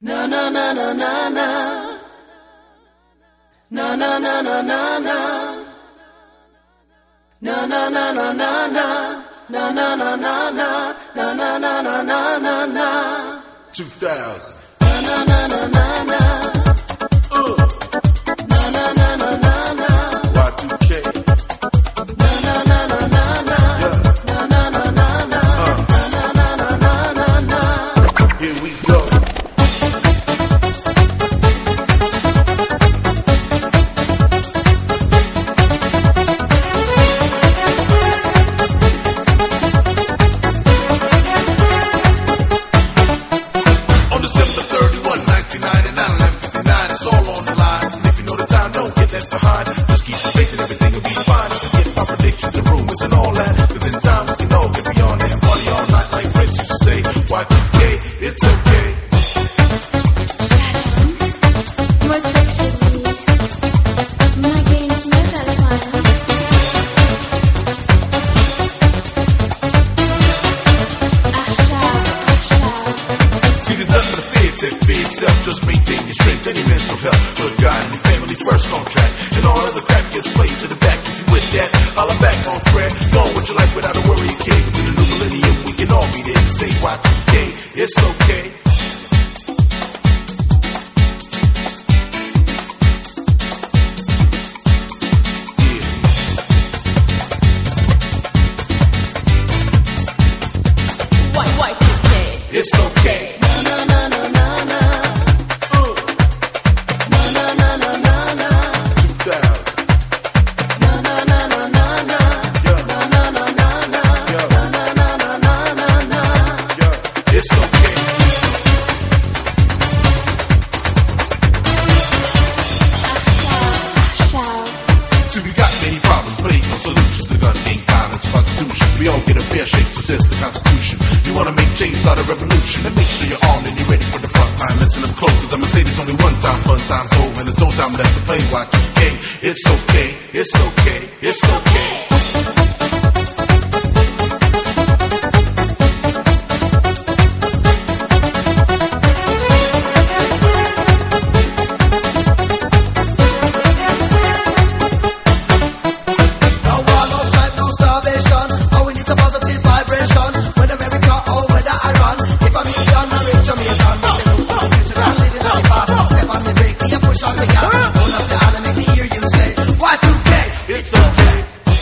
Na na na na na na. Na na na na na na. Na na na na na na. Na na na na na. Na na na na na na na. 2000. Na na na na na na. Na na na na na na. Y2K. Na na na na na na. Na na na na na. Na na na na na na. Here we go. On December 31, 1999, 11:59, it's all on the line. And if you know the time, don't get left behind. Just keep the faith and everything will be fine. Forget my predictions and rumors and all that. Within time, we can all get beyond that. Party all night like Prince used to say. Y2K, it's okay. See, there's nothing to fear, take fear itself. Just maintain your strength and your mental health. Put God and your family first on track. And all other crap gets played to the back. If you with that, holla back on Fred. Go on with your life without a worry, kid. 'Cause in the new millennium, we can all be there to say Y2K, it's okay. It's okay. Na na na na na na. Na na na na na na. 2000. Na na na na na na. Yeah. Na na na na na. Yeah. Na na na na na na. Yeah. It's okay. So we got many problems, but ain't no solutions. The gun ain't violence, prostitution. We all get a fair shake, so says the Constitution. You wanna make change, start a revolution, and make sure you're armed and you're ready for the front line. Listen up close, 'cause I'ma say this only one time, fun time's over, and there's no time left to play. Y2K, it's okay, it's okay, it's okay. No war, no strife, no starvation. All we need a positive vibration. Whether America or whether Iran. If I'm Indian, I'm rich Jamaican. But they look for the future and living on the past. Step on the brake, me a push on the gas. Hold up the hand and make me hear you say Y2K, It's okay.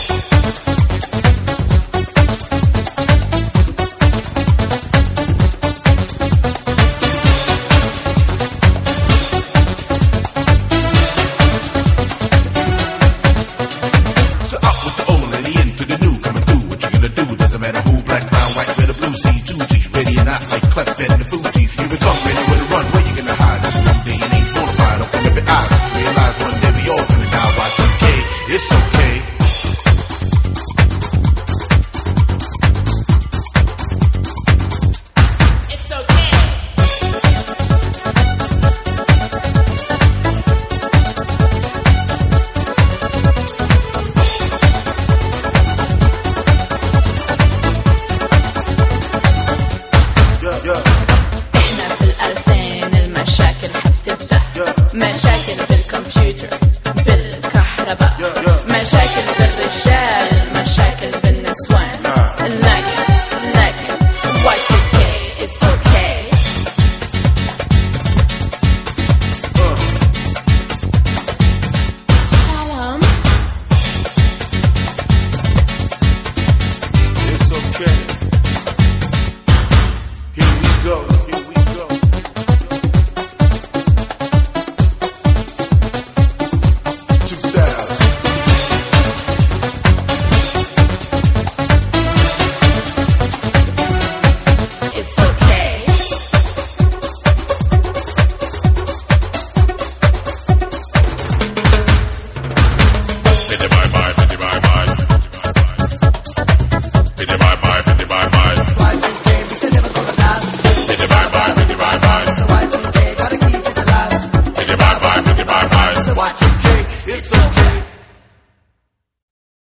So out with the old and the into the new, coming through. What you gonna do? Doesn't matter who, black, brown, white, red, or blue. C2G, ready or not, like Clef, fed in the food teeth. Here we come, ready with a run. Where you gonna hide? It's a new day and age mortified. Open up your eyes, realize one day we all gonna die. Y2K, it's okay. It's okay. Yeah, yeah, احنا في الألفين المشاكل حبتبدأ. yeah. مشاكل